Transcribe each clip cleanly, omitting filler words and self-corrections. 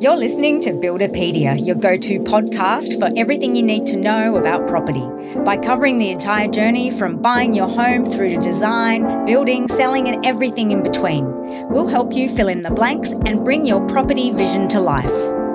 You're listening to Builderpedia, your go-to podcast for everything you need to know about property. By covering the entire journey from buying your home through to design, building, selling, and everything in between, we'll help you fill in the blanks and bring your property vision to life.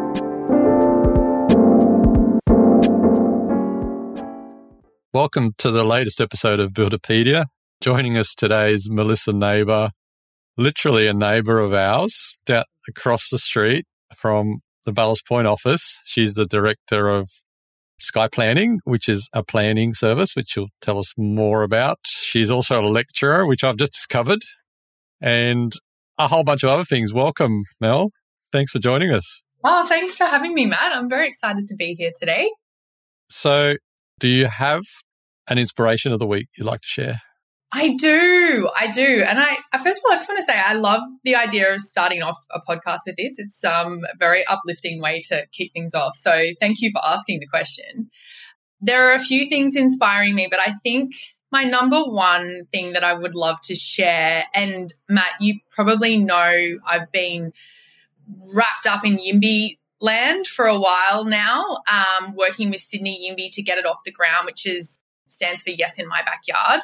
Welcome to the latest episode of Builderpedia. Joining us today is Melissa Neighbour, literally a neighbour of ours, down across the street from the Ballast Point office. She's the director of Sky Planning, which is a planning service, which she'll tell us more about. She's also a lecturer, which I've just discovered, and a whole bunch of other things. Welcome, Mel. Thanks for joining us. Oh, thanks for having me, Matt. I'm very excited to be here today. So, do you have an inspiration of the week you'd like to share? I do. And I first of all, I just want to say I love the idea of starting off a podcast with this. It's a very uplifting way to kick things off. So thank you for asking the question. There are a few things inspiring me, but I think my number one thing that I would love to share, and Matt, you probably know I've been wrapped up in YIMBY land for a while now, working with Sydney YIMBY to get it off the ground, which stands for Yes in My Backyard.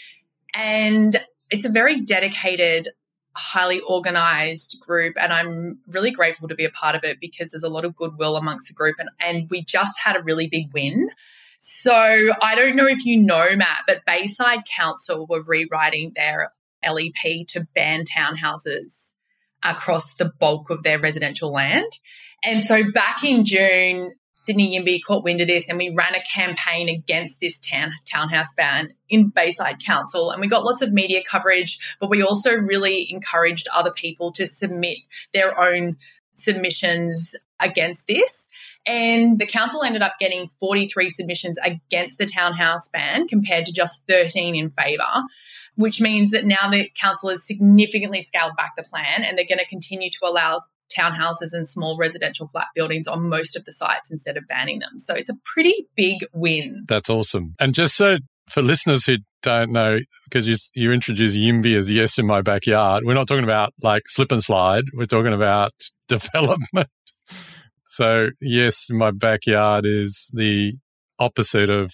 And it's a very dedicated, highly organised group, and I'm really grateful to be a part of it because there's a lot of goodwill amongst the group, and we just had a really big win. So I don't know if you know, Matt, but Bayside Council were rewriting their LEP to ban townhouses across the bulk of their residential land. And so back in June, Sydney YIMBY caught wind of this, and we ran a campaign against this townhouse ban in Bayside Council, and we got lots of media coverage, but we also really encouraged other people to submit their own submissions against this. And the council ended up getting 43 submissions against the townhouse ban compared to just 13 in favour, which means that now the council has significantly scaled back the plan, and they're going to continue to allow townhouses and small residential flat buildings on most of the sites instead of banning them. So it's a pretty big win. That's awesome. And just so for listeners who don't know, because you introduced YIMBY as Yes in My Backyard, we're not talking about like slip and slide. We're talking about development. So Yes in My Backyard is the opposite of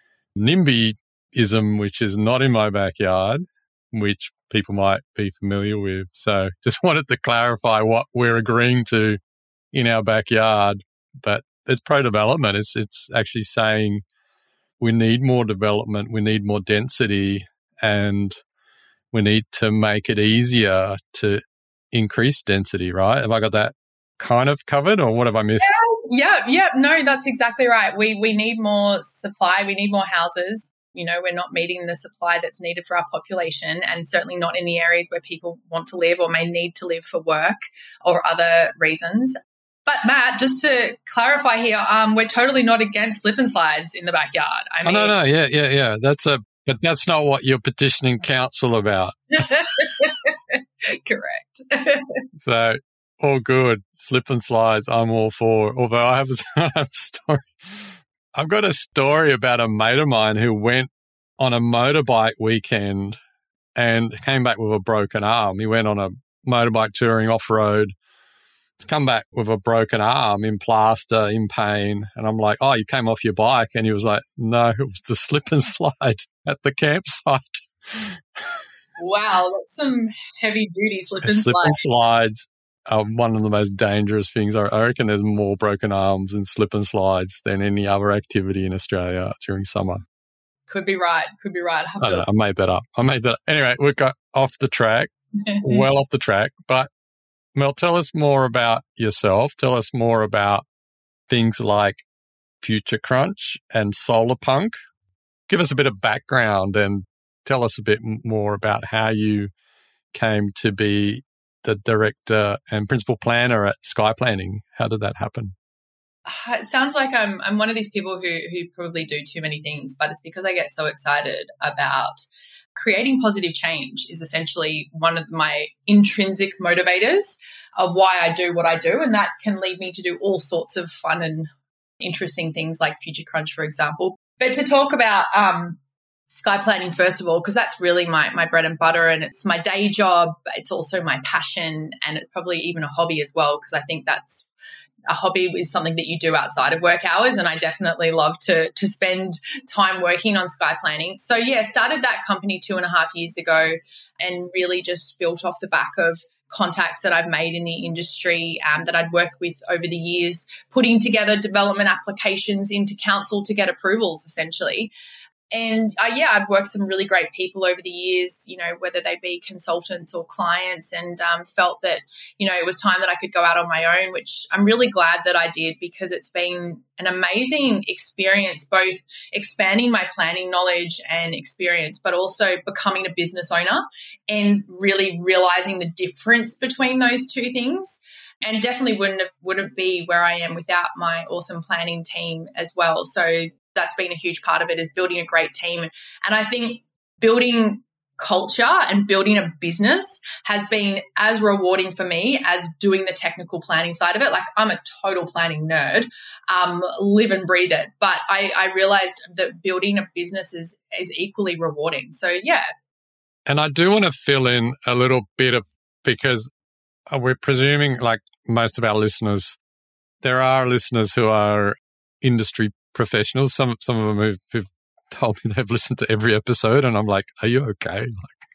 NIMBYism, which is not in my backyard, which people might be familiar with. So just wanted to clarify what we're agreeing to in our backyard. But it's pro-development. It's actually saying we need more development, we need more density, and we need to make it easier to increase density, right? Have I got that kind of covered, or what have I missed? Yeah. No, that's exactly right. We need more supply. We need more houses. You know, we're not meeting the supply that's needed for our population, and certainly not in the areas where people want to live or may need to live for work or other reasons. But Matt, just to clarify here, we're totally not against slip and slides in the backyard. No. Yeah. But that's not what you're petitioning council about. Correct. So all good. Slip and slides, I'm all for. Although I have a story. I've got a story about a mate of mine who went on a motorbike weekend and came back with a broken arm. He went on a motorbike touring off-road. He's come back with a broken arm, in plaster, in pain. And I'm like, oh, you came off your bike? And he was like, no, it was the slip and slide at the campsite. Wow, that's some heavy-duty slip and Slip and slides are one of the most dangerous things. I reckon there's more broken arms and slip and slides than any other activity in Australia during summer. Could be right. I made that up. Anyway, we've got off the track, well off the track. But Mel, tell us more about yourself. Tell us more about things like Future Crunch and Solar Punk. Give us a bit of background and tell us a bit more about how you came to be the director and principal planner at Sky Planning. How did that happen? It sounds like I'm one of these people who probably do too many things, but it's because I get so excited about creating positive change is essentially one of my intrinsic motivators of why I do what I do, and that can lead me to do all sorts of fun and interesting things like Future Crunch, for example. But to talk about Sky Planning, first of all, because that's really my bread and butter, and it's my day job. It's also my passion, and it's probably even a hobby as well, because I think that's a hobby is something that you do outside of work hours, and I definitely love to spend time working on sky planning. So yeah, started that company 2.5 years ago, and really just built off the back of contacts that I've made in the industry that I'd worked with over the years, putting together development applications into council to get approvals, essentially. And I've worked some really great people over the years, whether they be consultants or clients, and felt that, it was time that I could go out on my own, which I'm really glad that I did, because it's been an amazing experience, both expanding my planning knowledge and experience, but also becoming a business owner and really realizing the difference between those two things. And definitely wouldn't be where I am without my awesome planning team as well. So that's been a huge part of it, is building a great team. And I think building culture and building a business has been as rewarding for me as doing the technical planning side of it. Like, I'm a total planning nerd, live and breathe it. But I realized that building a business is equally rewarding. So, yeah. And I do want to fill in a little bit of, because we're presuming, like most of our listeners, there are listeners who are industry professionals. Some of them who've told me they've listened to every episode, and I'm like, are you okay?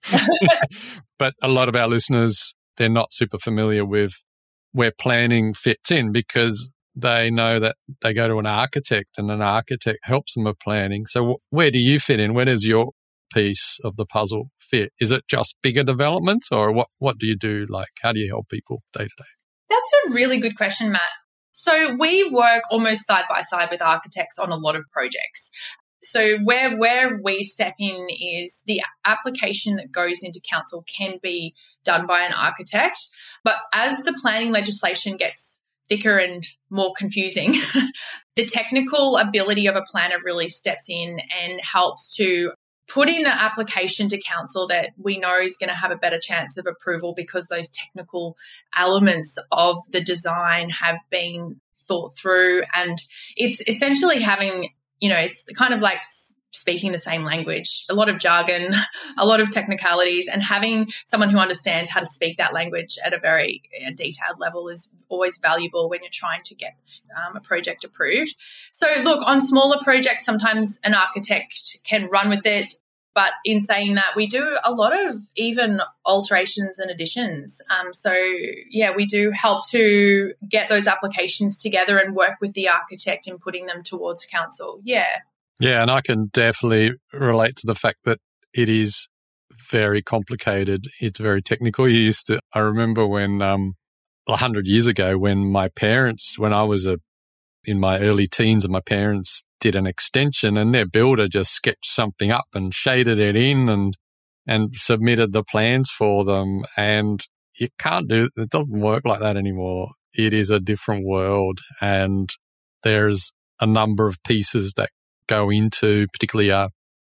But a lot of our listeners, they're not super familiar with where planning fits in, because they know that they go to an architect and an architect helps them with planning. So where do you fit in? Where does your piece of the puzzle fit? Is it just bigger developments, or what do you do? Like, how do you help people day to day? That's a really good question, Matt. So we work almost side by side with architects on a lot of projects. So where we step in is the application that goes into council can be done by an architect. But as the planning legislation gets thicker and more confusing, the technical ability of a planner really steps in and helps to put in an application to council that we know is going to have a better chance of approval, because those technical elements of the design have been thought through. And it's essentially having, it's kind of like speaking the same language, a lot of jargon, a lot of technicalities, and having someone who understands how to speak that language at a very detailed level is always valuable when you're trying to get a project approved. So look, on smaller projects, sometimes an architect can run with it. But in saying that, we do a lot of even alterations and additions. We do help to get those applications together and work with the architect in putting them towards council. Yeah. Yeah, and I can definitely relate to the fact that it is very complicated. It's very technical. I remember when 100 years ago, when I was in my early teens, and my parents did an extension, and their builder just sketched something up and shaded it in and submitted the plans for them. And it doesn't work like that anymore. It is a different world, and there's a number of pieces that go into particularly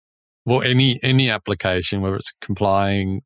any application, whether it's a complying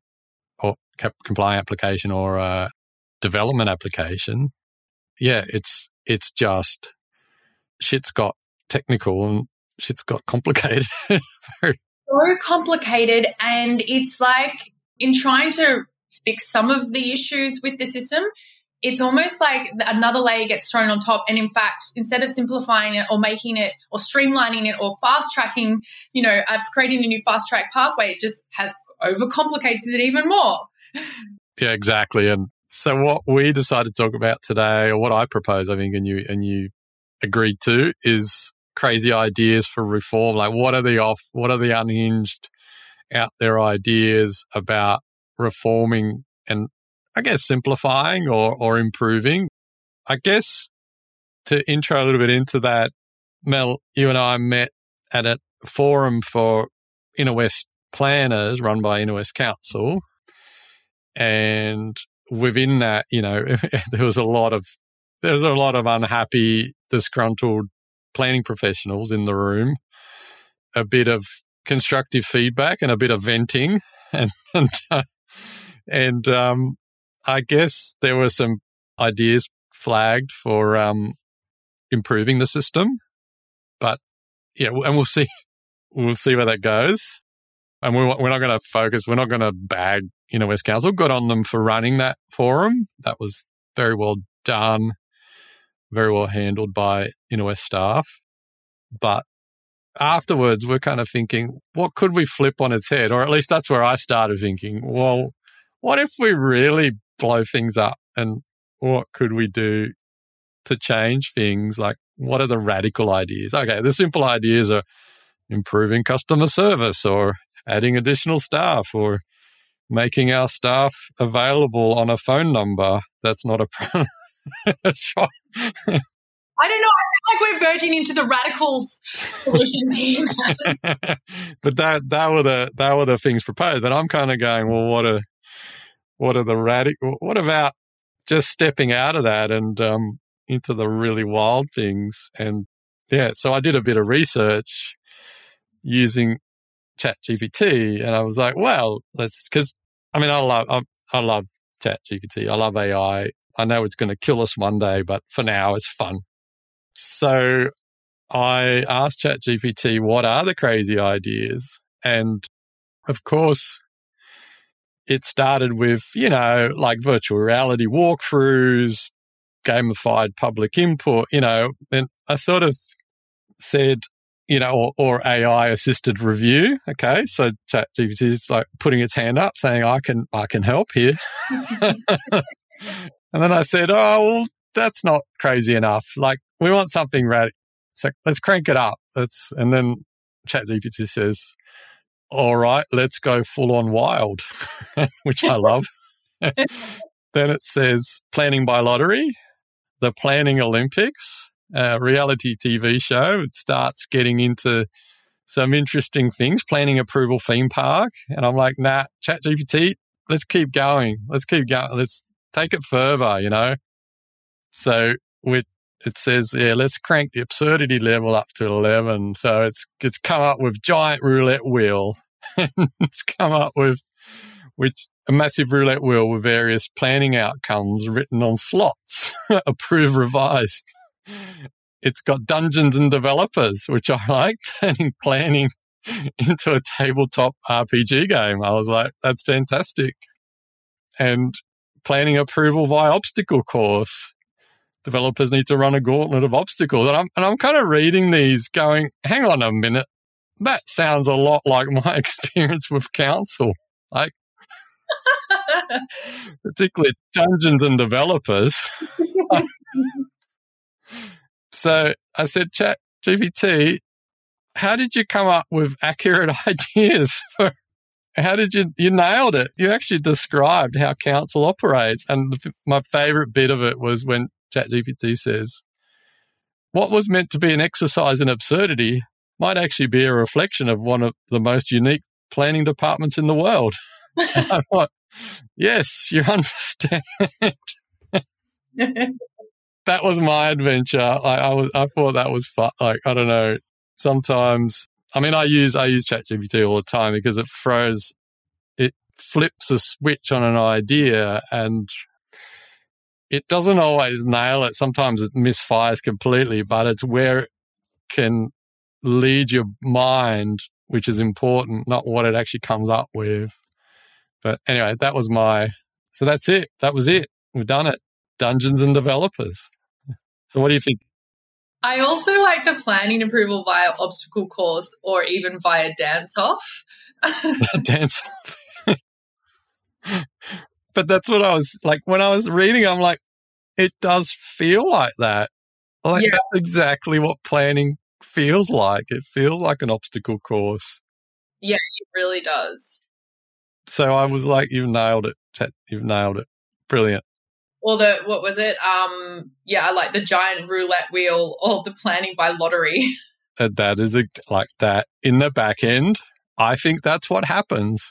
application or a development application. Yeah, it's just shit's got technical and shit's got complicated. So complicated, and it's like, in trying to fix some of the issues with the system, it's almost like another layer gets thrown on top. And in fact, instead of simplifying it or making it or streamlining it or fast tracking, creating a new fast track pathway, it just overcomplicates it even more. Yeah, exactly. And so what we decided to talk about today, or what I propose, I think, and you agreed to, is crazy ideas for reform. Like, what are the unhinged out there ideas about reforming and, I guess, simplifying or improving? I guess to intro a little bit into that, Mel, you and I met at a forum for Inner West planners run by Inner West Council. And within that, there was a lot of unhappy, disgruntled planning professionals in the room, a bit of constructive feedback and a bit of venting. And I guess there were some ideas flagged for improving the system, but yeah, and we'll see where that goes. And we're not going to focus. We're not going to bag Inner West Council. Good on them for running that forum. That was very well done. very well handled by Innerwest staff. But afterwards, we're kind of thinking, what could we flip on its head? Or at least that's where I started thinking, well, what if we really blow things up, and what could we do to change things? Like, what are the radical ideas? Okay, the simple ideas are improving customer service or adding additional staff or making our staff available on a phone number. That's not a problem. Sure. I don't know. I feel like we're verging into the radical solutions here. But that were the things proposed. And I'm kind of going, well, what are the radical? What about just stepping out of that and into the really wild things? And yeah, so I did a bit of research using ChatGPT, and I was like, well, because I mean, I love ChatGPT. I love AI. I know it's going to kill us one day, but for now, it's fun. So I asked ChatGPT, what are the crazy ideas? And of course, it started with, like virtual reality walkthroughs, gamified public input, and I sort of said, or AI assisted review. Okay. So ChatGPT is like putting its hand up saying, I can help here. And then I said, oh, well, that's not crazy enough. Like, we want something radical. So let's crank it up. And then ChatGPT says, all right, let's go full on wild, which I love. Then it says planning by lottery, the Planning Olympics, reality TV show. It starts getting into some interesting things, planning approval theme park. And I'm like, nah, ChatGPT, let's keep going. Let's take it further, So it says, yeah, let's crank the absurdity level up to 11. So it's come up with giant roulette wheel. It's come up with a massive roulette wheel with various planning outcomes written on slots, approved, revised. It's got dungeons and developers, which I liked, turning planning into a tabletop RPG game. I was like, that's fantastic. And planning approval via obstacle course. Developers need to run a gauntlet of obstacles. And I'm kind of reading these going, hang on a minute. That sounds a lot like my experience with council. Like, particularly dungeons and developers. So I said, ChatGPT, how did you come up with accurate ideas? How did you nailed it? You actually described how council operates. And my favorite bit of it was when ChatGPT says, what was meant to be an exercise in absurdity might actually be a reflection of one of the most unique planning departments in the world. And I thought, yes, you understand. That was my adventure. I thought that was fun. Like, I don't know. Sometimes, I mean, I use ChatGPT all the time because it flips a switch on an idea and it doesn't always nail it. Sometimes it misfires completely, but it's where it can lead your mind, which is important, not what it actually comes up with. But anyway, so that's it. That was it. We've done it. Dungeons and developers. So what do you think? I also like the planning approval via obstacle course or even via dance off. Dance off. But that's what I was like, when I was reading, I'm like, it does feel like that. Like, that's exactly what planning feels like. It feels like an obstacle course. Yeah, it really does. So I was like, you've nailed it, Chat. You've nailed it. Brilliant. Or what was it? I like the giant roulette wheel or the planning by lottery. That is like that in the back end. I think that's what happens.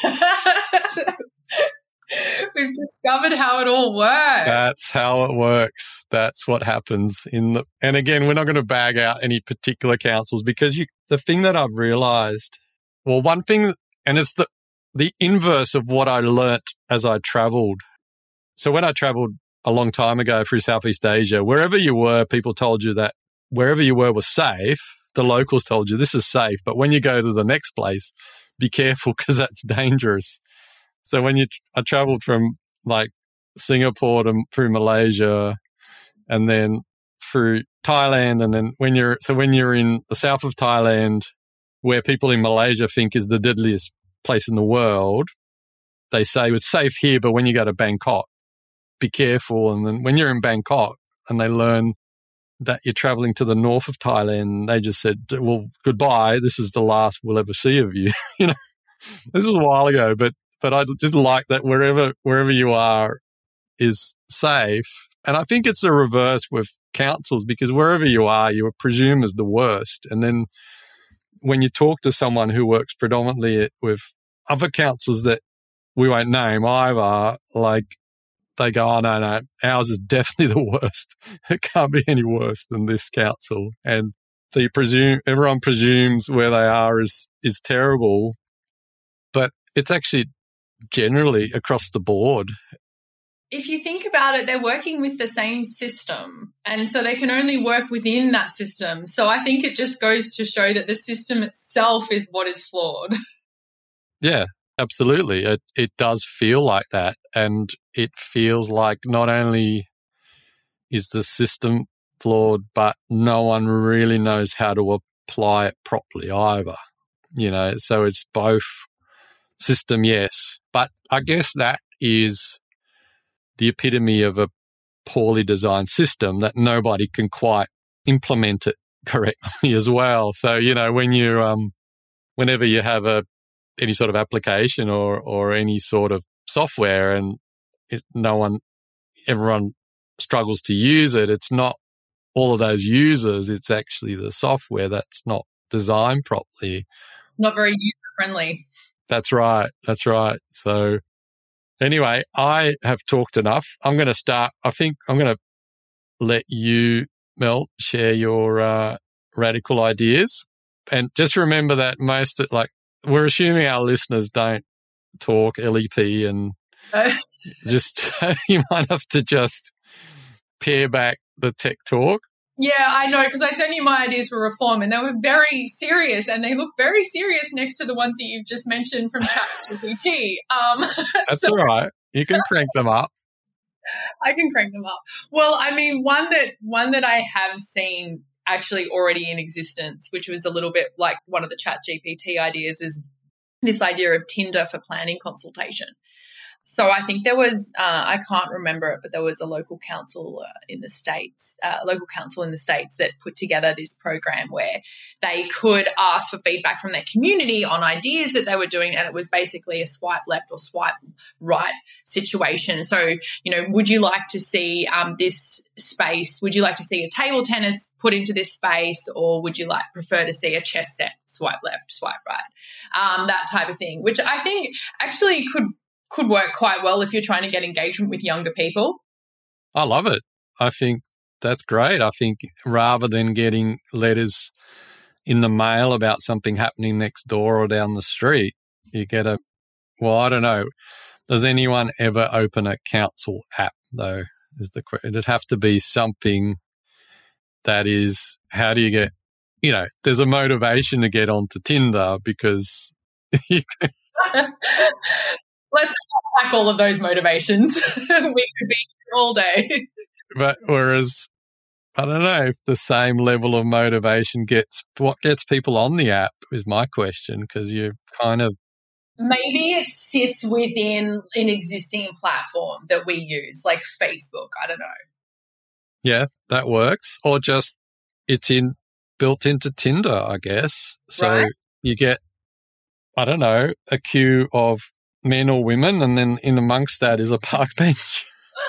We've discovered how it all works. That's how it works. That's what happens and again, we're not going to bag out any particular councils because the thing that I've realized, well, one thing, and it's the inverse of what I learnt as I traveled. So when I traveled a long time ago through Southeast Asia, wherever you were, people told you that wherever you were was safe. The locals told you this is safe. But when you go to the next place, be careful because that's dangerous. So I traveled from like Singapore through Malaysia and then through Thailand, and then when you're in the south of Thailand, where people in Malaysia think is the deadliest place in the world, they say it's safe here, but when you go to Bangkok, be careful. And then when you're in Bangkok and they learn that you're traveling to the north of Thailand, they just said, well, goodbye. This is the last we'll ever see of you. You know, this was a while ago, but I just like that wherever you are is safe. And I think it's the reverse with councils, because wherever you are presumed as the worst. And then when you talk to someone who works predominantly with other councils that we won't name either, like they go, oh, no, ours is definitely the worst. It can't be any worse than this council. And so everyone presumes where they are is terrible, but it's actually generally across the board. If you think about it, they're working with the same system, and so they can only work within that system. So I think it just goes to show that the system itself is what is flawed. Yeah, absolutely. It does feel like that, and it feels like not only is the system flawed, but no one really knows how to apply it properly either. You know, so it's both system, yes, but I guess that is the epitome of a poorly designed system, that nobody can quite implement it correctly as well. So, you know, when you whenever you have any sort of application or any sort of software and everyone struggles to use it, it's not all of those users, it's actually the software that's not designed properly. Not very user-friendly. That's right. So anyway, I have talked enough. I think I'm going to let you, Mel, share your radical ideas. And just remember that we're assuming our listeners don't talk LEP, and just you might have to just pare back the tech talk. Yeah, I know, because I sent you my ideas for reform and they were very serious, and they look very serious next to the ones that you've just mentioned from ChatGPT. That's all right. You can crank them up. I can crank them up. Well, I mean, one that I have seen actually already in existence, which was a little bit like one of the ChatGPT ideas, is this idea of Tinder for planning consultation. So I think there was, I can't remember it, but there was a local council in the States that put together this program where they could ask for feedback from their community on ideas that they were doing, and it was basically a swipe left or swipe right situation. So, you know, would you like to see this space? Would you like to see a table tennis put into this space, or would you prefer to see a chess set, swipe left, swipe right, that type of thing, which I think actually could work quite well if you're trying to get engagement with younger people. I love it. I think that's great. I think rather than getting letters in the mail about something happening next door or down the street, you get I don't know. Does anyone ever open a council app, though? It'd have to be something that is, how do you get, you know, there's a motivation to get onto Tinder because you can... Let's unpack all of those motivations. We could be here all day. But whereas, I don't know if the same level of motivation what gets people on the app is my question, because you're kind of... Maybe it sits within an existing platform that we use, like Facebook. I don't know. Yeah, that works. Or just it's built into Tinder, I guess. So right. You get, I don't know, a queue of men or women, and then in amongst that is a park bench.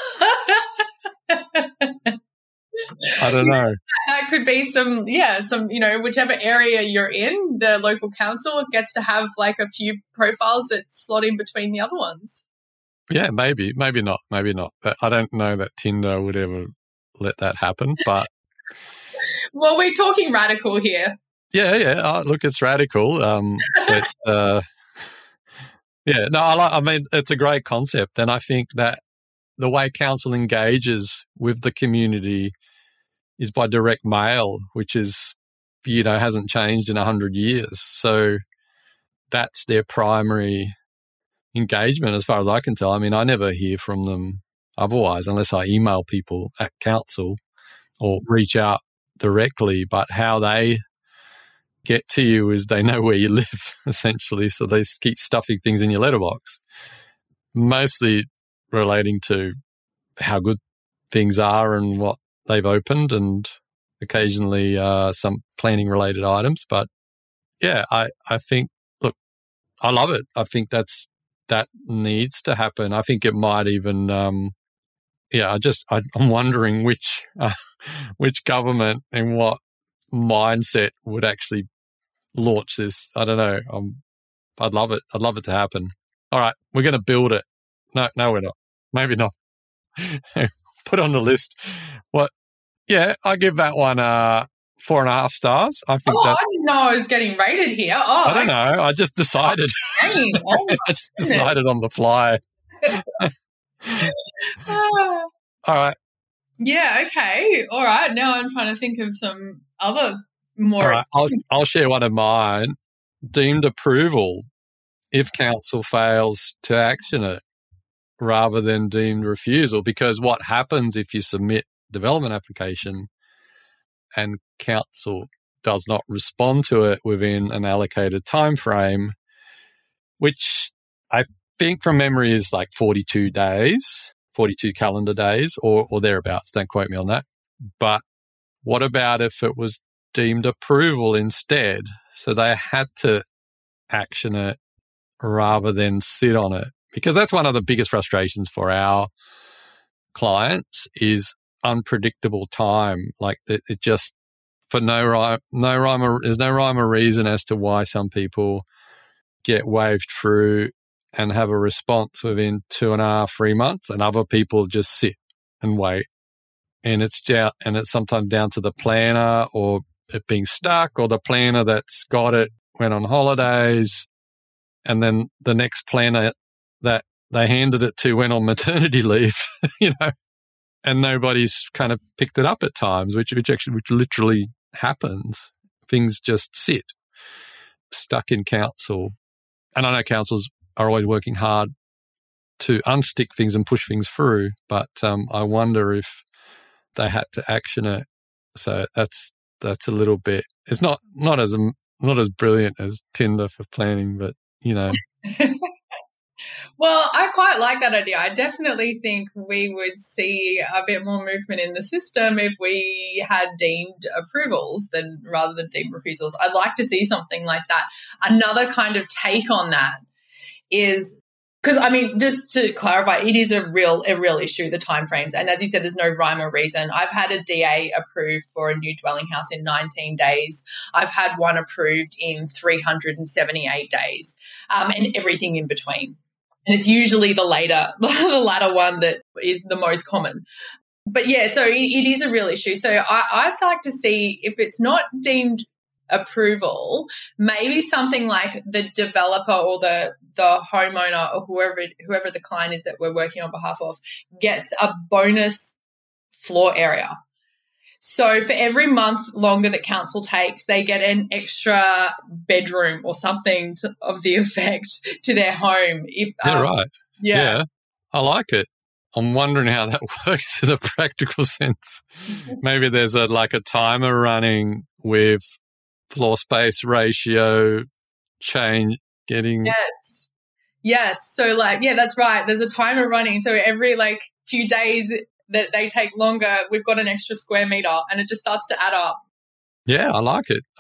I don't know. That could be some, you know, whichever area you're in, the local council gets to have like a few profiles that slot in between the other ones. Yeah, maybe not. But I don't know that Tinder would ever let that happen, but... Well, we're talking radical here. Yeah. Oh, look, it's radical. But... Yeah, no, I mean, it's a great concept. And I think that the way council engages with the community is by direct mail, which is, you know, hasn't changed in 100 years. So that's their primary engagement as far as I can tell. I mean, I never hear from them otherwise unless I email people at council. or reach out directly, but how they get to you is they know where you live, essentially. So they keep stuffing things in your letterbox, mostly relating to how good things are and what they've opened, and occasionally some planning related items. But yeah, I think, look, I love it. I think that needs to happen. I think it might even, I'm wondering which government and what mindset would actually launch this. I don't know. I'd love it. I'd love it to happen. All right, we're going to build it. No, we're not. Maybe not. Put on the list. What? Yeah, I give that one 4.5 stars. I think. I didn't know I was getting rated here. I don't know. I just decided. I just decided on the fly. All right. Yeah. Okay. All right. Now I'm trying to think of some other more. All right. I'll share one of mine. Deemed approval if council fails to action it, rather than deemed refusal. Because what happens if you submit development application and council does not respond to it within an allocated time frame, which I think from memory is like 42 days, 42 calendar days or thereabouts. Don't quote me on that. But what about if it was deemed approval instead? So they had to action it rather than sit on it. Because that's one of the biggest frustrations for our clients is unpredictable time. Like it just, for there's no rhyme or reason as to why some people get waved through and have a response within 2.5, 3 months, and other people just sit and wait. And it's sometimes down to the planner or it being stuck, or the planner that's got it went on holidays, and then the next planner that they handed it to went on maternity leave, and nobody's kind of picked it up at times, which literally happens. Things just sit stuck in council. And I know councils are always working hard to unstick things and push things through, but I wonder if they had to action it. So that's a little bit. It's not as brilliant as Tinder for planning, but Well, I quite like that idea. I definitely think we would see a bit more movement in the system if we had deemed approvals rather than deemed refusals. I'd like to see something like that. Another kind of take on that is, because just to clarify, it is a real issue, the timeframes. And as you said, there's no rhyme or reason. I've had a DA approved for a new dwelling house in 19 days. I've had one approved in 378 days, and everything in between. And it's usually the latter one that is the most common. But yeah, so it is a real issue. So I'd like to see, if it's not deemed approval, maybe something like the developer or the homeowner or whoever the client is that we're working on behalf of gets a bonus floor area. So for every month longer that council takes, they get an extra bedroom or something of the effect to their home. Right. Yeah, I like it. I'm wondering how that works in a practical sense. Maybe there's a timer running with floor space ratio change getting. Yes. So that's right. There's a timer running. So every few days that they take longer, we've got an extra square meter, and it just starts to add up. Yeah, I like it.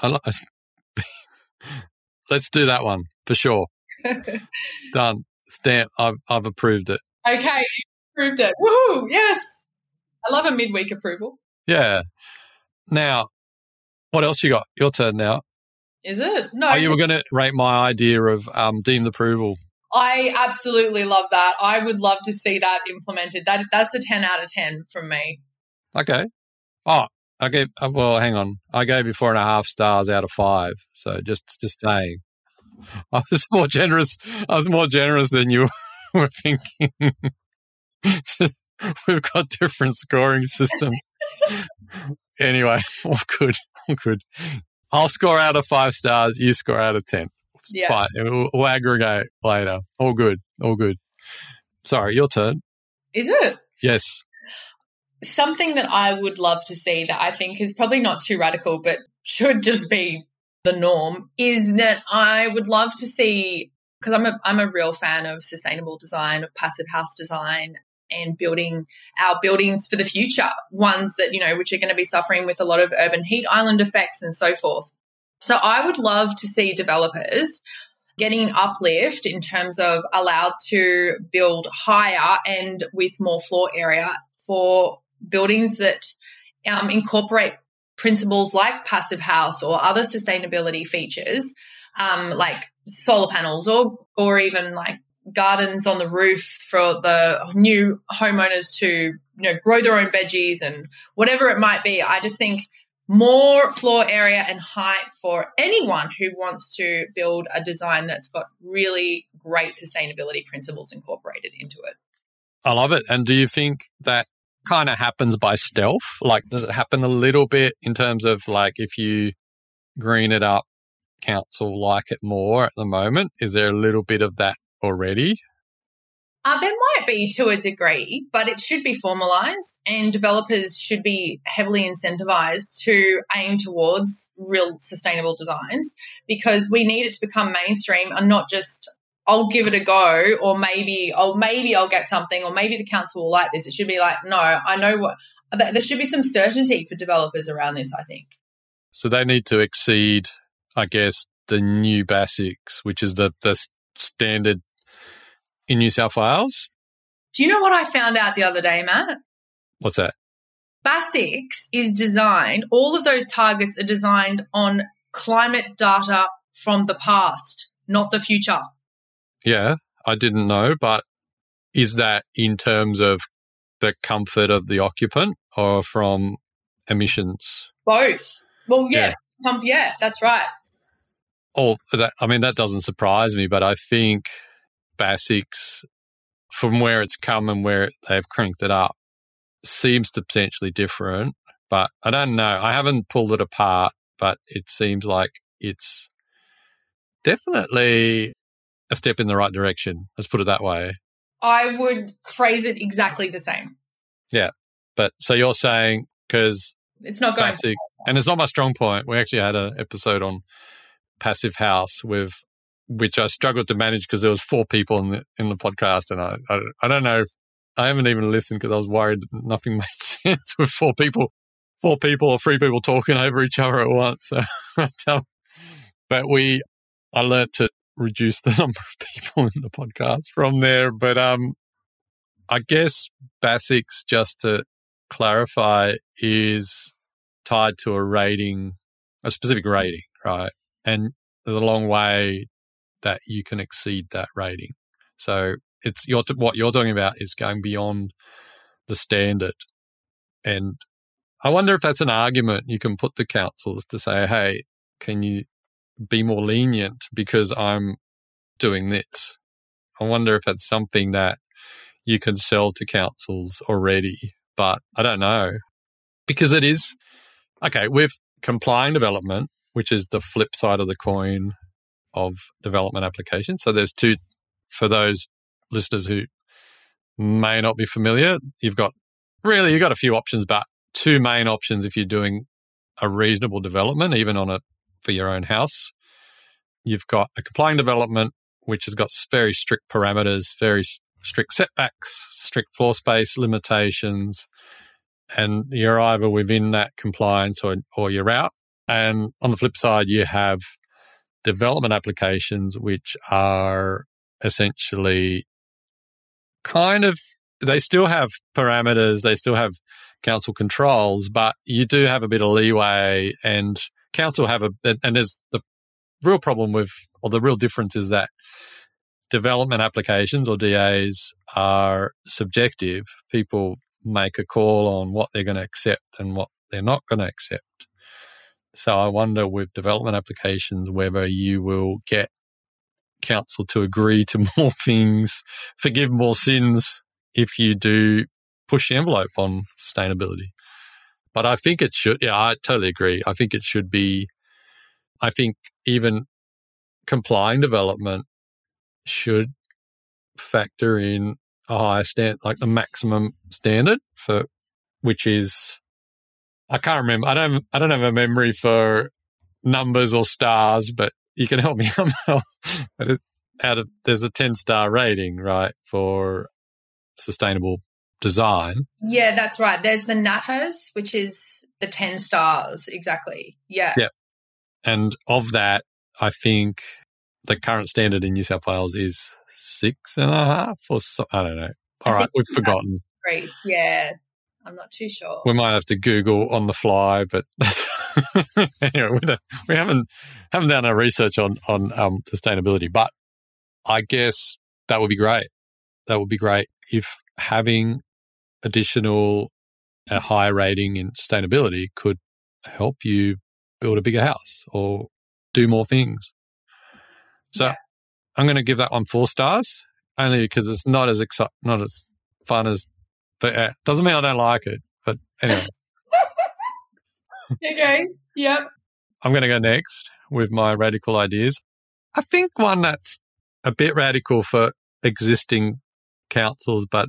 Let's do that one for sure. Done. Stamp. I've approved it. Okay, you approved it. Woohoo! Yes, I love a midweek approval. Yeah. Now, what else you got? Your turn now. Is it? No. You were going to rate my idea of deemed approval. I absolutely love that. I would love to see that implemented. That's a 10 out of 10 from me. Okay. Oh, hang on. I gave you 4.5 stars out of 5. So just saying. I was more generous than you were thinking. We've got different scoring systems. Anyway, all good. I'll score out of 5 stars. You score out of 10. Yeah. Fine. We'll aggregate later. All good. Sorry, your turn. Is it? Yes. Something that I would love to see that I think is probably not too radical, but should just be the norm, is that I would love to see, because I'm a real fan of sustainable design, of passive house design, and building our buildings for the future, ones that, which are going to be suffering with a lot of urban heat island effects and so forth. So I would love to see developers getting an uplift in terms of allowed to build higher and with more floor area for buildings that incorporate principles like passive house or other sustainability features, like solar panels or even like gardens on the roof for the new homeowners to grow their own veggies and whatever it might be. I just think more floor area and height for anyone who wants to build a design that's got really great sustainability principles incorporated into it. I love it. And do you think that kind of happens by stealth? Like, does it happen a little bit in terms of like if you green it up, council like it more at the moment? Is there a little bit of that already? There might be to a degree, but it should be formalised, and developers should be heavily incentivised to aim towards real sustainable designs, because we need it to become mainstream and not just I'll give it a go, or maybe I'll get something, or maybe the council will like this. It should be like, no, I know what. There should be some certainty for developers around this, I think. So they need to exceed, I guess, the new BASIX, which is the standard in New South Wales. Do you know what I found out the other day, Matt? What's that? BASIX is designed, all of those targets are designed on climate data from the past, not the future. Yeah, I didn't know, but is that in terms of the comfort of the occupant or from emissions? Both. Well, yes. Yeah, that's right. That doesn't surprise me, but I think BASIX, from where it's come and where they've cranked it up, seems substantially different. But I don't know. I haven't pulled it apart, but it seems like it's definitely a step in the right direction. Let's put it that way. I would phrase it exactly the same. Yeah. But so you're saying, because it's not going BASIX, and it's not my strong point. We actually had an episode on passive house which I struggled to manage because there was 4 people in the podcast, and I don't know. I haven't even listened because I was worried nothing made sense with 4 people or 3 people talking over each other at once. So, but I learnt to reduce the number of people in the podcast from there. But I guess BASIX, just to clarify, is tied to a specific rating, right? And there's a long way that you can exceed that rating. So what you're talking about is going beyond the standard. And I wonder if that's an argument you can put to councils to say, hey, can you be more lenient because I'm doing this? I wonder if that's something that you can sell to councils already, but I don't know. Because it is, okay, with complying development, which is the flip side of the coin of development applications. So there's 2, for those listeners who may not be familiar, you've got a few options, but 2 main options if you're doing a reasonable development, even for your own house. You've got a complying development, which has got very strict parameters, very strict setbacks, strict floor space limitations, and you're either within that compliance or you're out. And on the flip side, you have development applications, which are essentially they still have parameters, they still have council controls, but you do have a bit of leeway, and council and there's the real problem the real difference is that development applications or DAs are subjective. People make a call on what they're going to accept and what they're not going to accept. So I wonder with development applications whether you will get council to agree to more things, forgive more sins if you do push the envelope on sustainability. But I think it should, I totally agree. I think it should be, I think even complying development should factor in a higher standard, like the maximum standard for which is, I can't remember. I don't have a memory for numbers or stars, but you can help me out. There's a 10-star rating, right, for sustainable design. Yeah, that's right. There's the NATAS, which is the 10 stars. Exactly. Yeah. Yeah. And of that, I think the current standard in New South Wales is 6.5 or so, I don't know. All right, we've forgotten. Grace, yeah. I'm not too sure. We might have to Google on the fly, but anyway, we haven't done our research on sustainability. But I guess that would be great. That would be great if having a high rating in sustainability could help you build a bigger house or do more things. So yeah. I'm going to give that one 4 stars, only because it's not as fun as. But doesn't mean I don't like it. But anyway. Okay. Yep. I'm going to go next with my radical ideas. I think one that's a bit radical for existing councils, but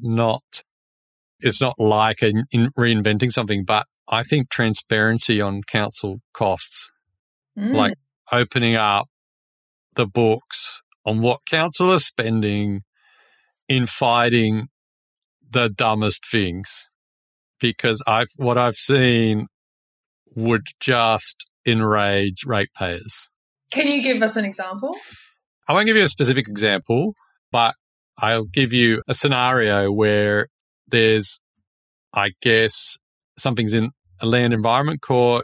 it's not like in reinventing something, but I think transparency on council costs, like opening up the books on what council are spending in fighting the dumbest things, because what I've seen would just enrage ratepayers. Can you give us an example? I won't give you a specific example, but I'll give you a scenario where there's, I guess, something's in a land environment court,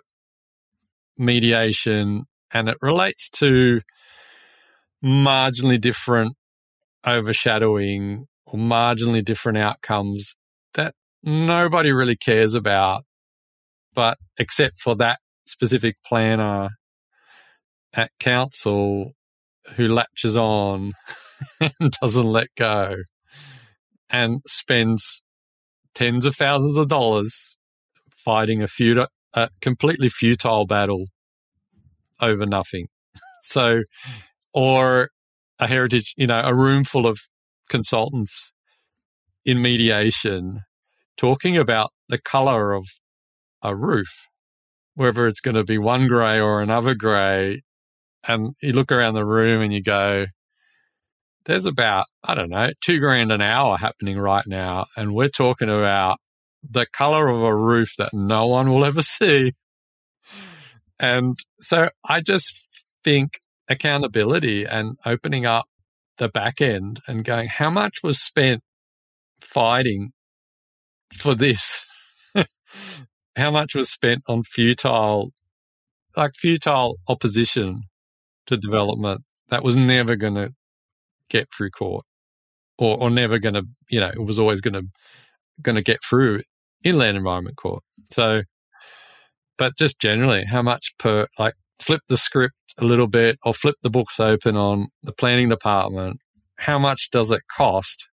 mediation, and it relates to marginally different overshadowing or marginally different outcomes that nobody really cares about, but except for that specific planner at council who latches on and doesn't let go and spends tens of thousands of dollars fighting a completely futile battle over nothing. So, or a heritage, a room full of consultants in mediation talking about the colour of a roof, whether it's going to be one grey or another grey. And you look around the room and you go, there's about, I don't know, $2,000 an hour happening right now. And we're talking about the colour of a roof that no one will ever see. And so I just think accountability and opening up the back end and going, how much was spent fighting for this? How much was spent on futile opposition to development that was never going to get through court or never going to, it was always going to get through in land environment court. So, but just generally, how much flip the script a little bit or flip the books open on the planning department. How much does it cost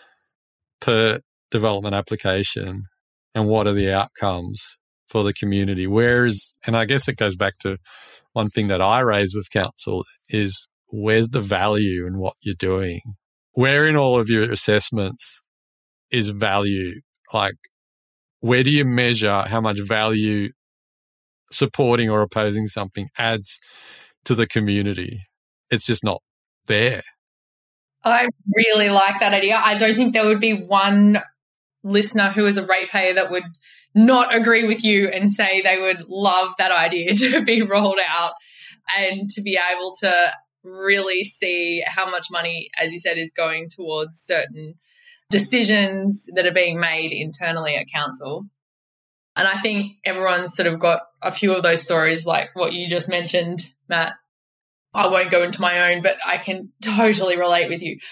per development application and what are the outcomes for the community? And I guess it goes back to one thing that I raise with council is where's the value in what you're doing? Where in all of your assessments is value? Like, where do you measure how much value supporting or opposing something adds to the community? It's just not there. I really like that idea. I don't think there would be one listener who is a ratepayer that would not agree with you and say they would love that idea to be rolled out and to be able to really see how much money, as you said, is going towards certain decisions that are being made internally at council. And I think everyone's sort of got a few of those stories like what you just mentioned, Matt. I won't go into my own, but I can totally relate with you.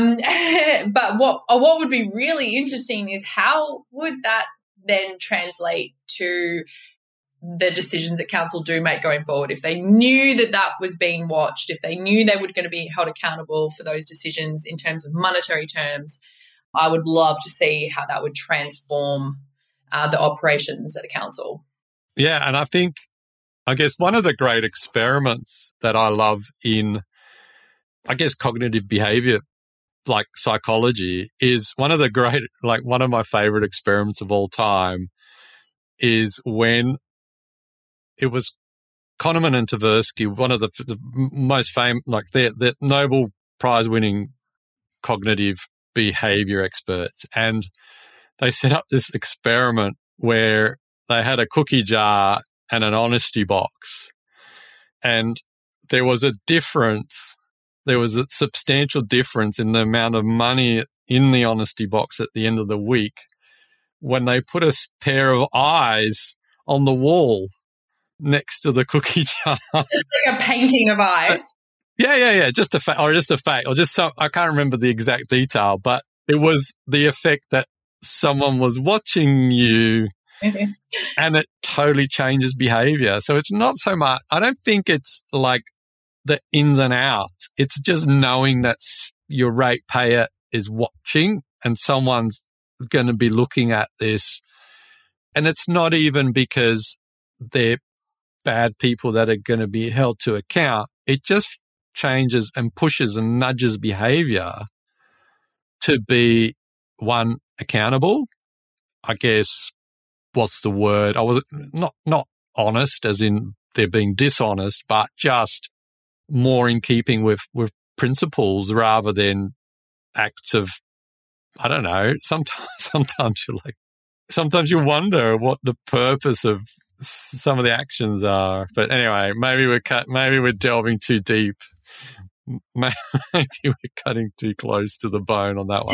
But what would be really interesting is how would that then translate to the decisions that council do make going forward? If they knew that was being watched, if they knew they were going to be held accountable for those decisions in terms of monetary terms, I would love to see how that would transform the operations at a council. Yeah, and I guess one of the great experiments that I love in, I guess, cognitive behavior, like psychology, is one of my favorite experiments of all time is when it was Kahneman and Tversky, one of the most famous, like they're Nobel Prize winning cognitive behavior experts. And they set up this experiment where they had a cookie jar and an honesty box. And there was a difference. There was a substantial difference in the amount of money in the honesty box at the end of the week when they put a pair of eyes on the wall next to the cookie jar. Just like a painting of eyes. So, yeah. Just a fact, or just some. I can't remember the exact detail, but it was the effect that someone was watching you, and it totally changes behavior. So it's not so much. I don't think it's like the ins and outs. It's just knowing that your ratepayer is watching, and someone's going to be looking at this, and it's not even because they're bad people that are going to be held to account. It just changes and pushes and nudges behavior to be, one, accountable. I guess, what's the word? I was not honest as in they're being dishonest, but just more in keeping with principles rather than acts of, I don't know, sometimes you wonder what the purpose of some of the actions are. But anyway, maybe we're delving too deep. Maybe we're cutting too close to the bone on that one.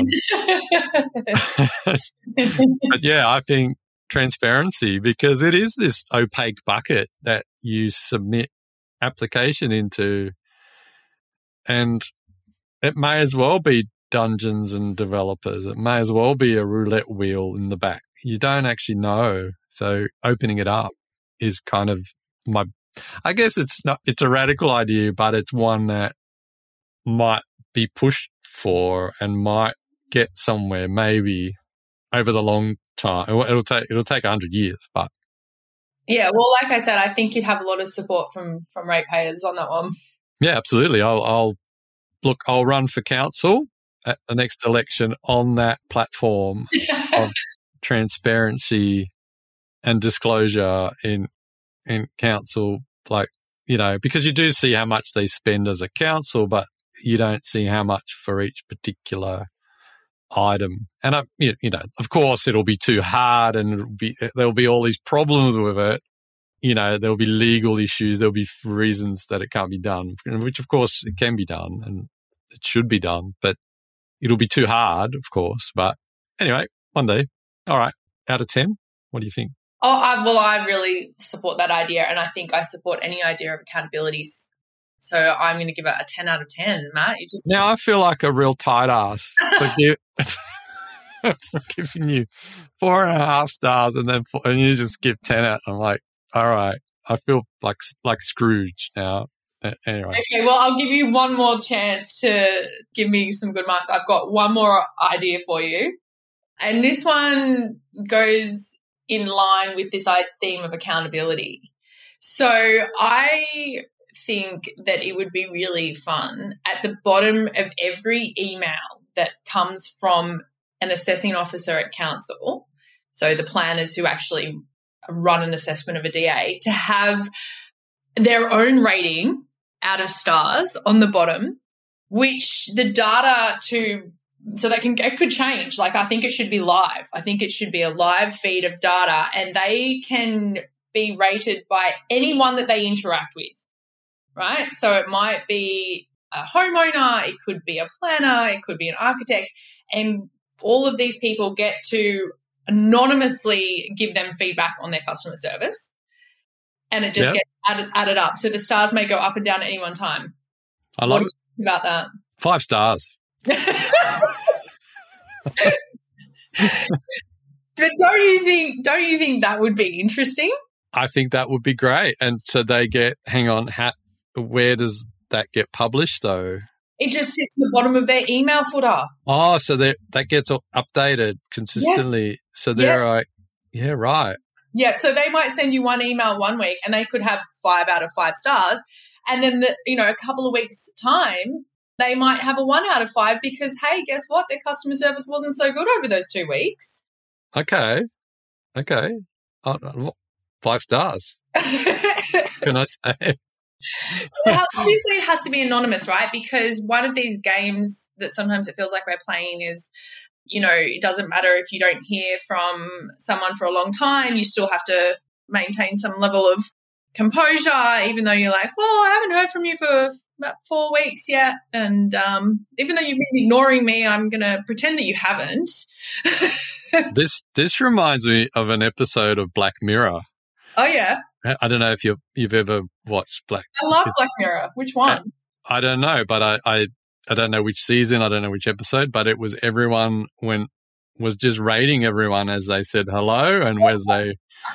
But yeah, I think transparency, because it is this opaque bucket that you submit application into, and it may as well be dungeons and developers. It may as well be a roulette wheel in the back. You don't actually know. So opening it up is kind of I guess it's a radical idea, but it's one that might be pushed for and might get somewhere maybe over the long time. It'll take 100 years, but yeah. Well, like I said, I think you'd have a lot of support from ratepayers on that one. Yeah, absolutely. I'll run for council at the next election on that platform of transparency and disclosure in council, like, you know, because you do see how much they spend as a council, but you don't see how much for each particular item. And of course, it'll be too hard, and there'll be all these problems with it. You know, there'll be legal issues. There'll be reasons that it can't be done, which of course it can be done and it should be done, but it'll be too hard, of course. But anyway, one day. All right. Out of 10, what do you think? I really support that idea, and I think I support any idea of accountability. So I'm going to give it a 10 out of 10, Matt. Now I feel like a real tight ass for giving you 4.5 stars, and you just give 10 out. I'm like, all right, I feel like Scrooge now. Anyway. Okay, well, I'll give you one more chance to give me some good marks. I've got one more idea for you, and this one goes in line with this theme of accountability. So I think that it would be really fun at the bottom of every email that comes from an assessing officer at council, so the planners who actually run an assessment of a DA, to have their own rating out of stars on the bottom, which the data so it could change. Like, I think it should be live. I think it should be a live feed of data, and they can be rated by anyone that they interact with, right? So it might be a homeowner, it could be a planner, it could be an architect, and all of these people get to anonymously give them feedback on their customer service, and it just gets added up. So the stars may go up and down at any one time. I love it. About that. 5 stars. But don't you think that would be interesting? I think that would be great. And so they get, where does that get published though? It just sits at the bottom of their email footer. Oh, so that gets updated consistently. Yes. So they're like, yeah, right. Yeah, so they might send you one email one week and they could have 5 out of 5 stars. And then, a couple of weeks' time, they might have a 1 out of 5 because, hey, guess what? Their customer service wasn't so good over those 2 weeks. Okay. I 5 stars. Can I say? Well, obviously, it has to be anonymous, right? Because one of these games that sometimes it feels like we're playing is, it doesn't matter if you don't hear from someone for a long time, you still have to maintain some level of composure, even though you're like, well, I haven't heard from you for about 4 weeks yet. And even though you've been ignoring me, I'm going to pretend that you haven't. This reminds me of an episode of Black Mirror. Oh, yeah. I don't know if you've ever watched Black Mirror. I love Black Mirror. Which one? I don't know, but I don't know which season, I don't know which episode, but it was everyone was just rating everyone as they said hello and where's they...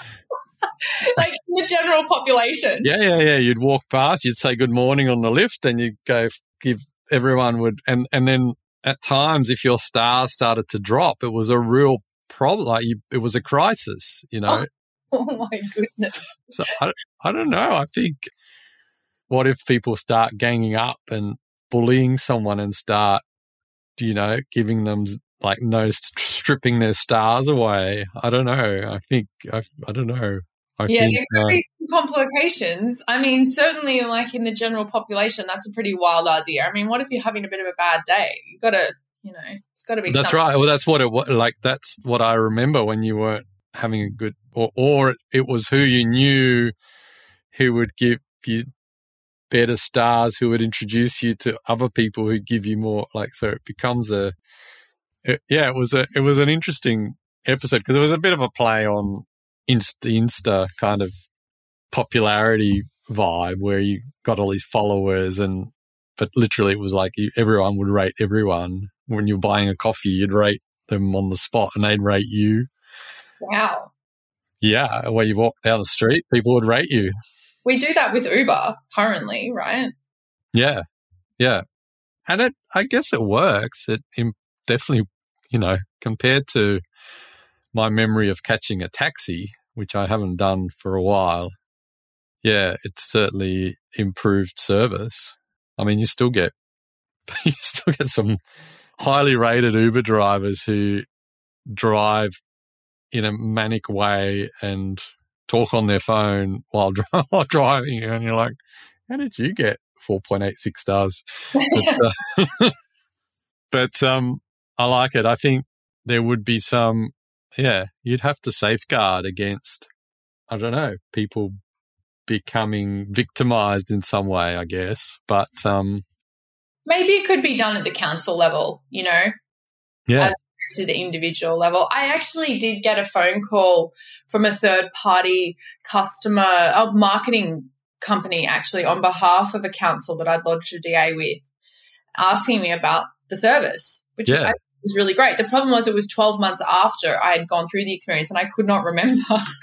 Like the general population. Yeah. You'd walk past, you'd say good morning on the lift and you'd go give everyone would... And then at times if your stars started to drop, it was a real problem. Like it was a crisis, Oh my goodness. So I don't know. I think what if people start ganging up and bullying someone and start, giving them stripping their stars away? I don't know. I don't know. There could be some complications. I mean, certainly like in the general population, that's a pretty wild idea. I mean, what if you're having a bit of a bad day? You've got to, it's got to be That's something. right. Well, that's what that's what I remember when you weren't having a good, or it was who you knew who would give you better stars, who would introduce you to other people who give you more, so it becomes it was an interesting episode because it was a bit of a play on Insta kind of popularity vibe where you got all these followers but literally it was like everyone would rate everyone. When you're buying a coffee, you'd rate them on the spot and they'd rate you. Wow. Yeah, where you walk down the street, people would rate you. We do that with Uber currently, right? Yeah. And I guess it works. It definitely, compared to my memory of catching a taxi, which I haven't done for a while, it's certainly improved service. I mean, you still get some highly rated Uber drivers who drive in a manic way and talk on their phone while driving, and you're like, how did you get 4.86 stars? But I like it. I think there would be some, you'd have to safeguard against, I don't know, people becoming victimized in some way, I guess. But maybe it could be done at the council level, Yeah. As opposed to the individual level. I actually did get a phone call from a third-party marketing company, actually, on behalf of a council that I'd lodged a DA with, asking me about the service, which I think was really great. The problem was it was 12 months after I had gone through the experience and I could not remember.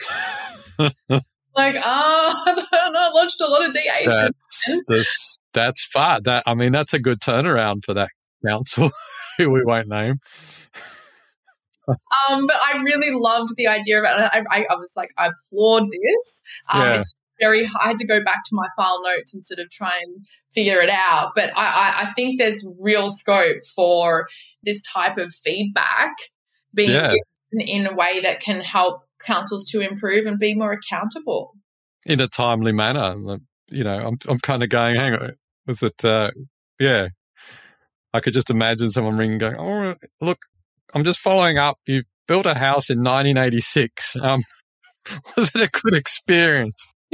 I lodged a lot of DAs. That's far. That's a good turnaround for that council, who we won't name. But I really loved the idea of it. I was like, I applaud this. It's I had to go back to my file notes and sort of try and figure it out. But I think there's real scope for this type of feedback being given in a way that can help councils to improve and be more accountable. In a timely manner. I'm kind of going, hang on, was it, I could just imagine someone ringing going, oh, look, I'm just following up. You built a house in 1986. Was it a good experience?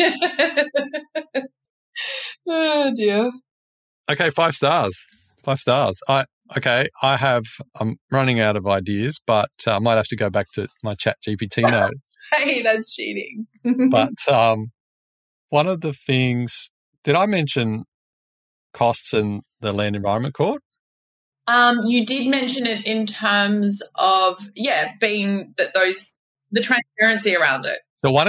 Oh, dear. Okay, 5 stars. 5 stars. I'm running out of ideas, but I might have to go back to my ChatGPT notes. Hey, that's cheating. But one of the things, did I mention costs in the Land Environment Court? You did mention it in terms of, being that the transparency around it.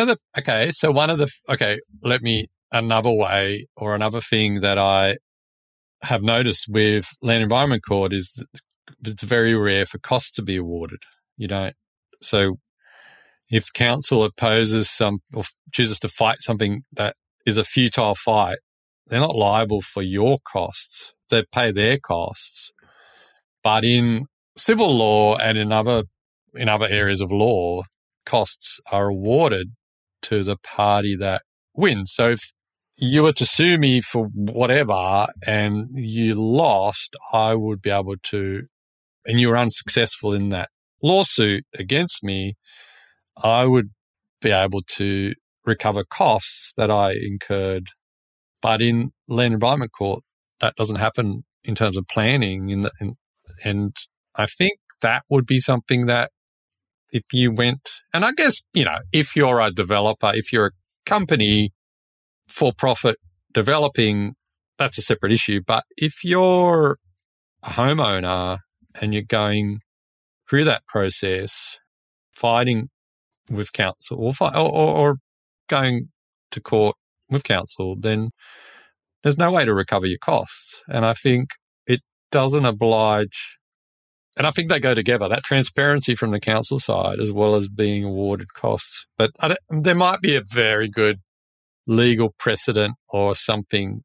Another thing that I have noticed with Land Environment Court is that it's very rare for costs to be awarded. So if council opposes or chooses to fight something that is a futile fight, they're not liable for your costs. They pay their costs. But in civil law and in other areas of law, costs are awarded to the party that wins. So if you were to sue me for whatever and you lost, I would be able to, and you were unsuccessful in that lawsuit against me, I would be able to recover costs that I incurred. But in land environment court, that doesn't happen in terms of planning. And I think that would be something that if you went, and I guess, if you're a developer, if you're a company for profit developing, that's a separate issue. But if you're a homeowner and you're going through that process, fighting with council or going to court with council, then there's no way to recover your costs. And I think it doesn't oblige, and I think they go together, that transparency from the council side as well as being awarded costs. But there might be a very good legal precedent or something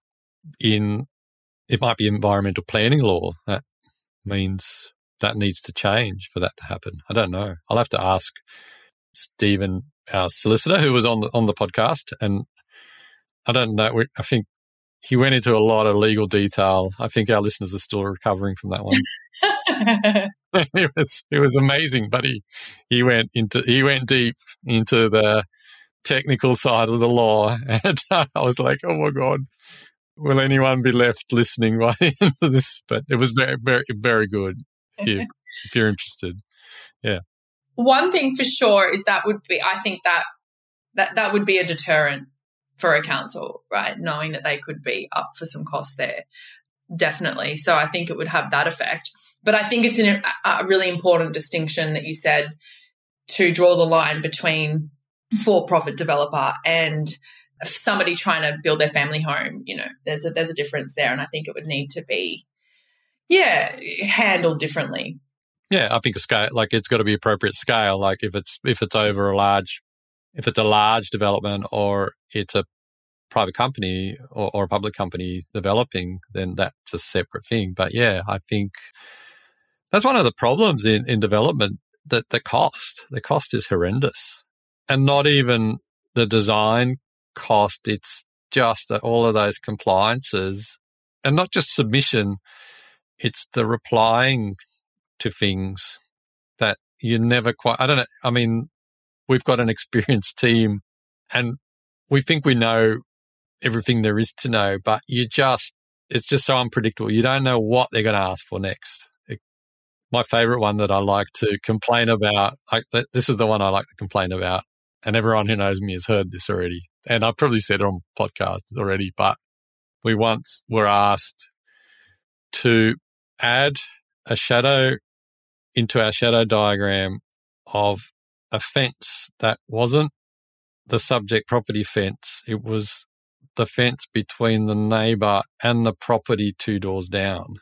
it might be environmental planning law that means that needs to change for that to happen. I don't know. I'll have to ask Stephen, our solicitor, who was on the podcast, and I don't know. I think he went into a lot of legal detail. I think our listeners are still recovering from that one. It was amazing, but he went deep into the technical side of the law, and I was like, oh my God, will anyone be left listening by the end of this? But it was very, very, very good if you're interested. Yeah. One thing for sure is I think that would be a deterrent for a council, right? Knowing that they could be up for some costs there. Definitely. So I think it would have that effect. But I think it's a really important distinction that you said to draw the line between for-profit developer and somebody trying to build their family home. There's a difference there, and I think it would need to be, handled differently. Yeah, I think a scale, like it's got to be appropriate scale. Like if it's over if it's a large development or it's a private company or a public company developing, then that's a separate thing. But yeah, I think that's one of the problems in development, that the cost is horrendous. And not even the design cost, it's just that all of those compliances, and not just submission, it's the replying to things that you never quite, I don't know, I mean, we've got an experienced team and we think we know everything there is to know, but it's just so unpredictable. You don't know what they're going to ask for next. My favorite one that I like to complain about, this is the one I like to complain about, and everyone who knows me has heard this already. And I've probably said it on podcasts already, but we once were asked to add a shadow into our shadow diagram of a fence that wasn't the subject property fence. It was the fence between the neighbour and the property 2 doors down.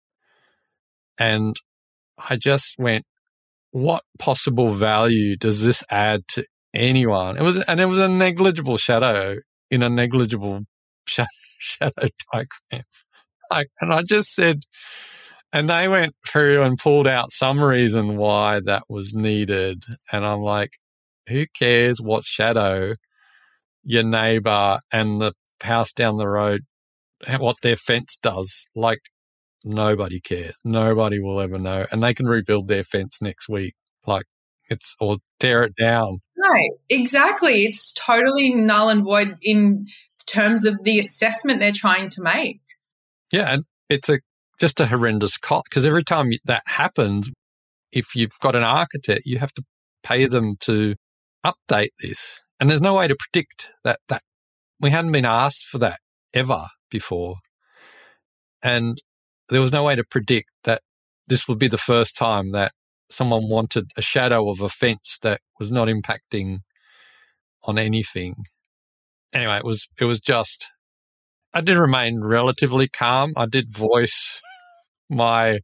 And I just went, what possible value does this add to anyone? It was a negligible shadow in a negligible shadow diagram. And I just said, and they went through and pulled out some reason why that was needed. And I'm like, who cares what shadow your neighbour and the house down the road, what their fence does? Like, nobody cares. Nobody will ever know. And they can rebuild their fence next week. Or tear it down. Right, exactly. It's totally null and void in terms of the assessment they're trying to make. Yeah, and it's just a horrendous cost, because every time that happens, if you've got an architect, you have to pay them to update this. And there's no way to predict that we hadn't been asked for that ever before. And there was no way to predict that this would be the first time that someone wanted a shadow of a fence that was not impacting on anything. Anyway, it was just, I did remain relatively calm. I did voice my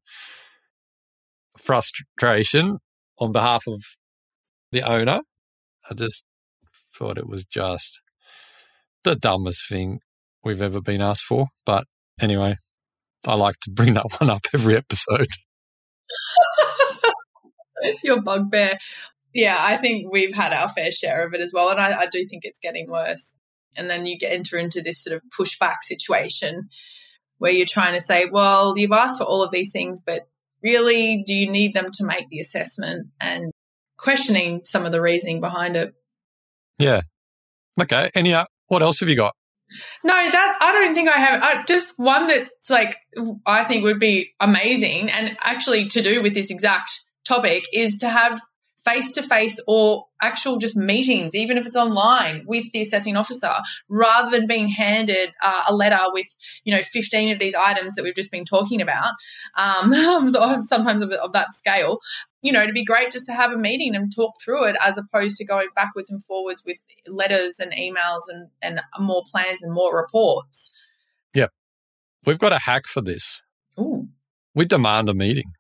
frustration on behalf of the owner. I just thought it was just the dumbest thing we've ever been asked for. But anyway, I like to bring that one up every episode. Your bugbear. Yeah, I think we've had our fair share of it as well. And I do think it's getting worse. And then you enter into this sort of pushback situation where you're trying to say, well, you've asked for all of these things, but really, do you need them to make the assessment, and questioning some of the reasoning behind it? Yeah. Okay. What else have you got? No, that I don't think I have. Just one that's like I think would be amazing, and actually to do with this exact topic, is to have face-to-face or actual just meetings, even if it's online, with the assessing officer, rather than being handed a letter with 15 of these items that we've just been talking about, sometimes of that scale. It'd be great just to have a meeting and talk through it, as opposed to going backwards and forwards with letters and emails and more plans and more reports. Yeah. We've got a hack for this. Ooh. We demand a meeting.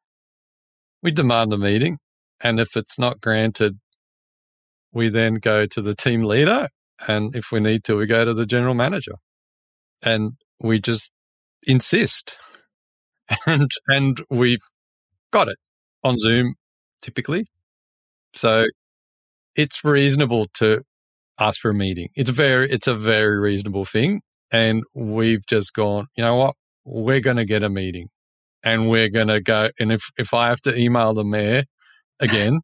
And if it's not granted, we then go to the team leader. And if we need to, we go to the general manager. And we just insist. And we've got it on Zoom typically. So it's reasonable to ask for a meeting. It's a very reasonable thing. And we've just gone, you know what? We're going to get a meeting. And we're going to go. And if I have to email the mayor again,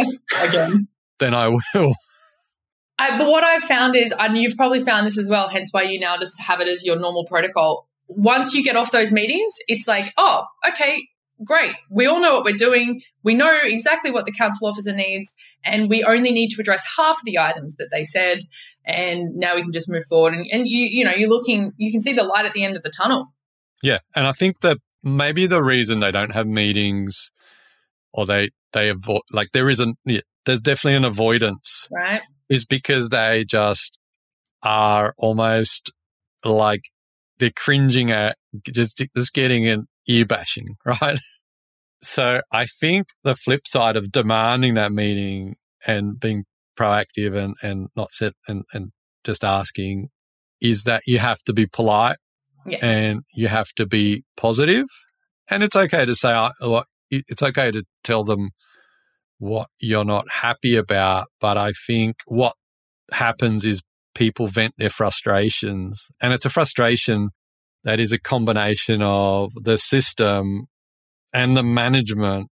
then I will. But what I've found is, and you've probably found this as well, hence why you now just have it as your normal protocol. Once you get off those meetings, it's like, oh, okay, great. We all know what we're doing. We know exactly what the council officer needs, and we only need to address half of the items that they said, and now we can just move forward. And you can see the light at the end of the tunnel. Yeah, and I think that maybe the reason they don't have meetings, or they avoid, like there's definitely an avoidance, right? Is because they just are almost like they're cringing at just getting an ear bashing, right? So I think the flip side of demanding that meeting and being proactive and not sit and just asking is that you have to be polite. Yeah. And you have to be positive. And it's okay to say, it's okay to tell them what you're not happy about. But I think what happens is people vent their frustrations. And it's a frustration that is a combination of the system and the management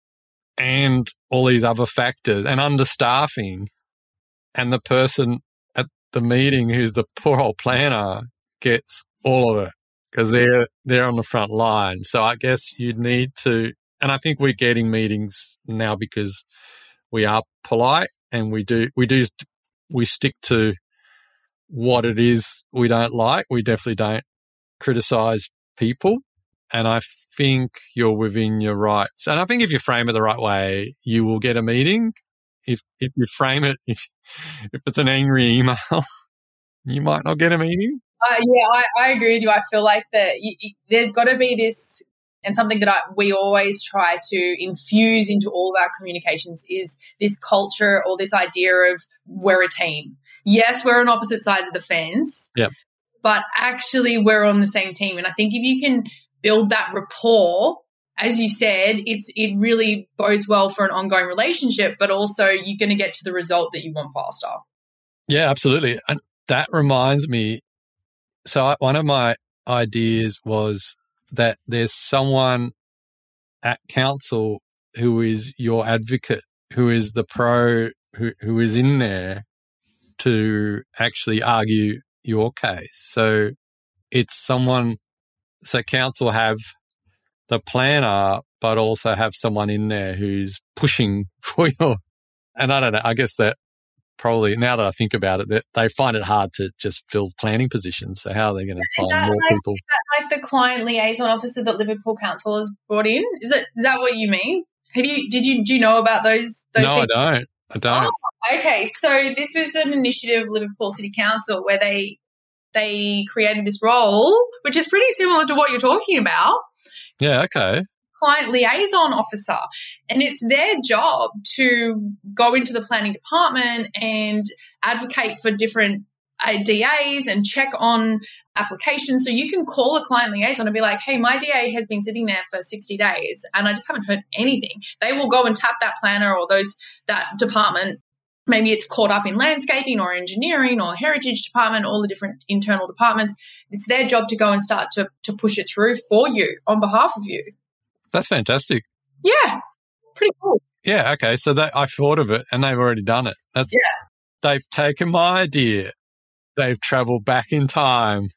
and all these other factors and understaffing. And the person at the meeting who's the poor old planner gets all of it because they're on the front line. So I guess you'd need to, and I think we're getting meetings now because we are polite and we stick to what it is we don't like. We definitely don't criticize people. And I think you're within your rights. And I think if you frame it the right way, you will get a meeting. If you frame it, if it's an angry email, you might not get a meeting. I agree with you. I feel like that there's got to be this, and something that we always try to infuse into all of our communications is this culture or this idea of we're a team. Yes, we're on opposite sides of the fence, but actually we're on the same team. And I think if you can build that rapport, as you said, it really bodes well for an ongoing relationship, but also you're going to get to the result that you want faster. Yeah, absolutely. And that reminds me, so one of my ideas was that there's someone at council who is your advocate, who is the pro, who is in there to actually argue your case. So it's someone, so council have the planner, but also have someone in there who's pushing for your, and I don't know, I guess that probably, now that I think about it, that they find it hard to just fill planning positions. So how are they going to find more people? Is that like the client liaison officer that Liverpool Council has brought in? Is that what you mean? Do you know about those No, people? I don't. Oh, okay. So this was an initiative of Liverpool City Council where they created this role, which is pretty similar to what you're talking about. Yeah, okay. Client liaison officer, and it's their job to go into the planning department and advocate for different DAs and check on applications. So you can call a client liaison and be like, hey, my DA has been sitting there for 60 days and I just haven't heard anything. They will go and tap that planner or that department. Maybe it's caught up in landscaping or engineering or heritage department, all the different internal departments. It's their job to go and start to push it through for you on behalf of you. That's fantastic. Yeah, pretty cool. Yeah, okay. So I thought of it and they've already done it. They've taken my idea. They've traveled back in time.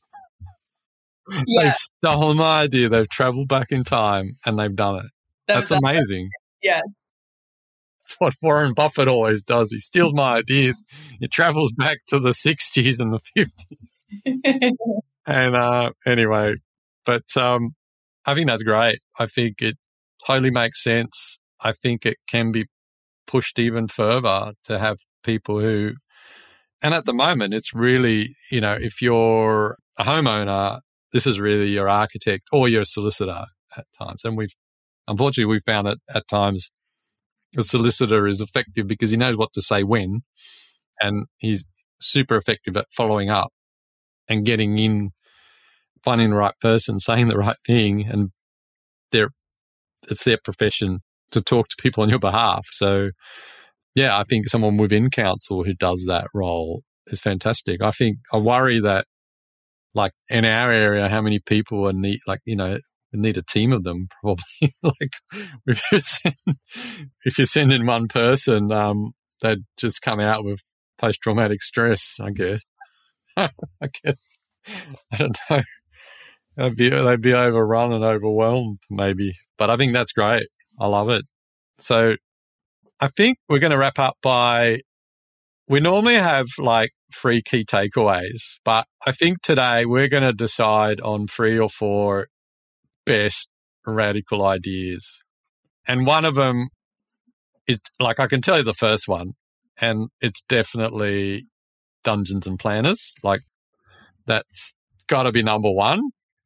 Yeah. They've stolen my idea. They've traveled back in time and they've done it. That's amazing. Yes. That's what Warren Buffett always does. He steals my ideas. He travels back to the 60s and the 50s. And anyway, but I think that's great. I think it totally makes sense. I think it can be pushed even further to have people who, and at the moment, it's really, if you're a homeowner, this is really your architect or your solicitor at times. And unfortunately, we've found that at times the solicitor is effective because he knows what to say when, and he's super effective at following up and getting in, finding the right person, saying the right thing, and it's their profession to talk to people on your behalf. So, yeah, I think someone within council who does that role is fantastic. I worry that, like in our area, how many people are we need a team of them probably. Like if you send in one person, they'd just come out with post-traumatic stress, I guess. I don't know. They'd be overrun and overwhelmed maybe. But I think that's great. I love it. So I think we're going to wrap up we normally have like 3 key takeaways, but I think today we're going to decide on 3 or 4 best radical ideas. And one of them is, like, I can tell you the first one, and it's definitely Dungeons and Planners. Like, that's got to be number 1.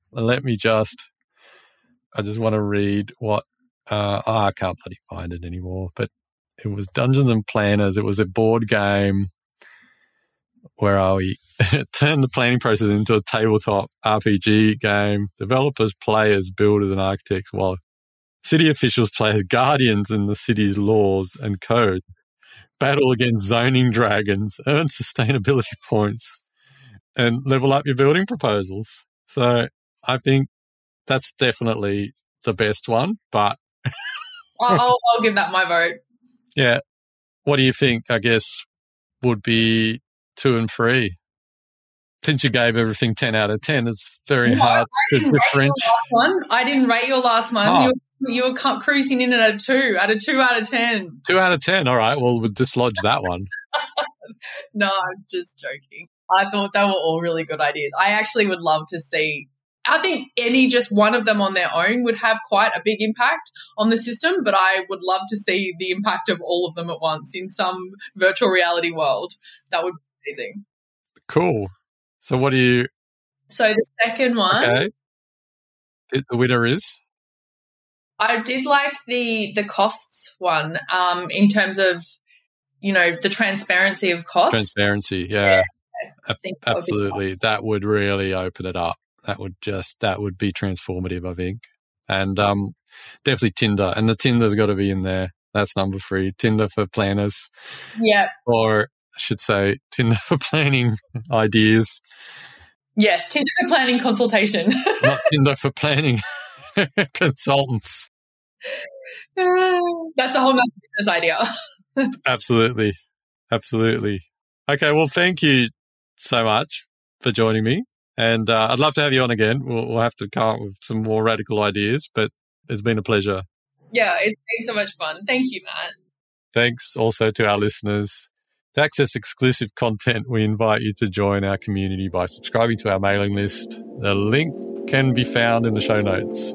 I just want to read what, I can't bloody find it anymore, but it was Dungeons and Planners. It was a board game where we turned the planning process into a tabletop RPG game. Developers play as builders and architects, while city officials play as guardians in the city's laws and code. Battle against zoning dragons, earn sustainability points, and level up your building proposals. So I think that's definitely the best one, but I'll give that my vote. Yeah. What do you think, I guess, would be 2 and 3? Since you gave everything 10 out of 10, it's very hard to differentiate. I didn't rate your last one. Oh. You were cruising in at a 2 out of 10. 2 out of 10. All right. Well, we'll dislodge that one. No, I'm just joking. I thought they were all really good ideas. I actually would love to see, I think just one of them on their own would have quite a big impact on the system, but I would love to see the impact of all of them at once in some virtual reality world. That would be amazing. Cool. So So the second one. Okay. The winner is? I did like the costs one, in terms of, the transparency of costs. Transparency, yeah. Absolutely. That would really open it up. That would be transformative, I think. And definitely Tinder. And the Tinder's got to be in there. That's number 3. Tinder for planners. Yeah. Or I should say Tinder for planning ideas. Yes, Tinder for planning consultation. Not Tinder for planning consultants. That's a whole nother business idea. Absolutely. Okay, well, thank you so much for joining me. And I'd love to have you on again. We'll have to come up with some more radical ideas, but it's been a pleasure. Yeah, it's been so much fun. Thank you, Matt. Thanks also to our listeners. To access exclusive content, we invite you to join our community by subscribing to our mailing list. The link can be found in the show notes.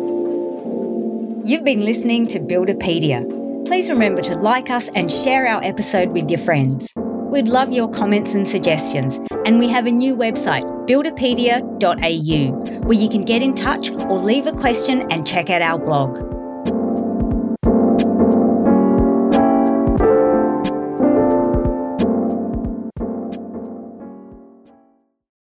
You've been listening to Builderpedia. Please remember to like us and share our episode with your friends. We'd love your comments and suggestions, and we have a new website, builderpedia.au, where you can get in touch or leave a question and check out our blog.